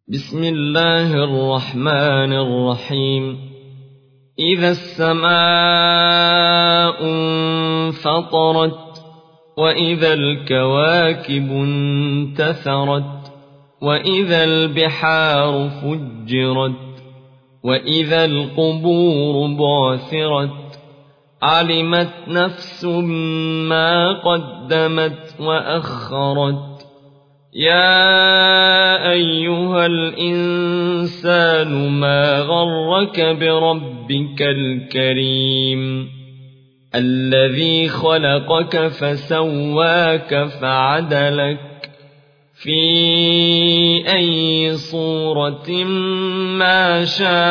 بسم الله الرحمن الرحيم. إذا السماء انفطرت وإذا الكواكب انتثرت وإذا البحار فجرت وإذا القبور بعثرت علمت نفس ما قدمت وأخرت. يا أيها الإنسان ما غرك بربك الكريم الذي خلقك فسواك فعدلك في أي صورة ما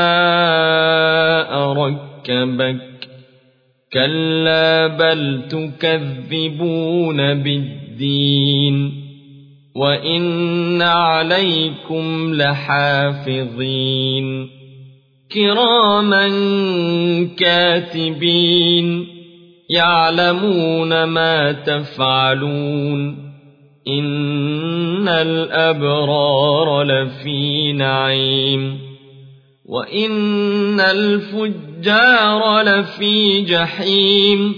شاء ركبك. كلا بل تكذبون بالدين وإن عليكم لحافظين كراما كاتبين يعلمون ما تفعلون. إن الأبرار لفي نعيم وإن الفجار لفي جحيم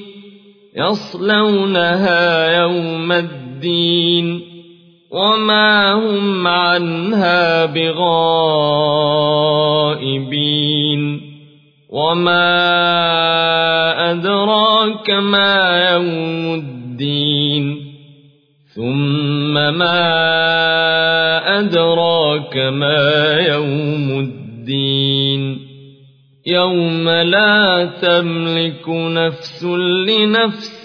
يصلونها يوم الدين وما هم عنها بغائبين. وما أدراك ما يوم الدين ثم ما أدراك ما يوم الدين يوم لا تملك نفس لنفس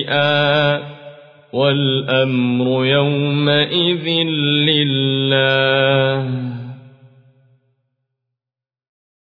شيئا والأمر يومئذ لله.